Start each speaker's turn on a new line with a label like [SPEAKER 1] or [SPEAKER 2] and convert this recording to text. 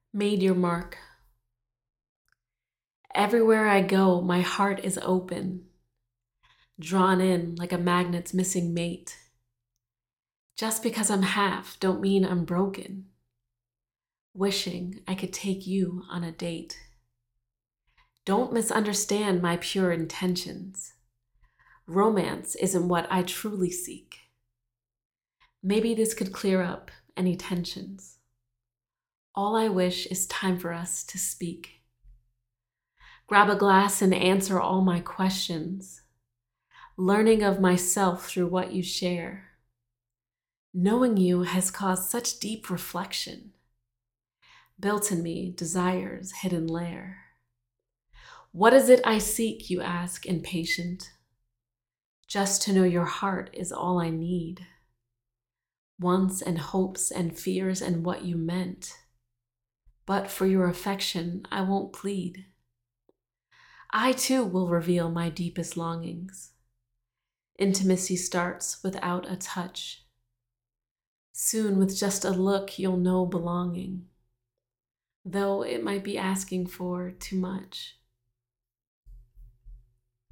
[SPEAKER 1] Made your mark. Everywhere I go, my heart is open, drawn in like a magnet's missing mate. Just because I'm half, don't mean I'm broken. Wishing I could take you on a date. Don't misunderstand my pure intentions. Romance isn't what I truly seek. Maybe this could clear up any tensions. All I wish is time for us to speak. Grab a glass and answer all my questions. Learning of myself through what you share. Knowing you has caused such deep reflection. Built in me desire's hidden lair. What is it I seek, you ask, impatient? Just to know your heart is all I need. Wants and hopes and fears and what you meant. But for your affection, I won't plead. I too will reveal my deepest longings. Intimacy starts without a touch. Soon with just a look, you'll know belonging. Though it might be asking for too much.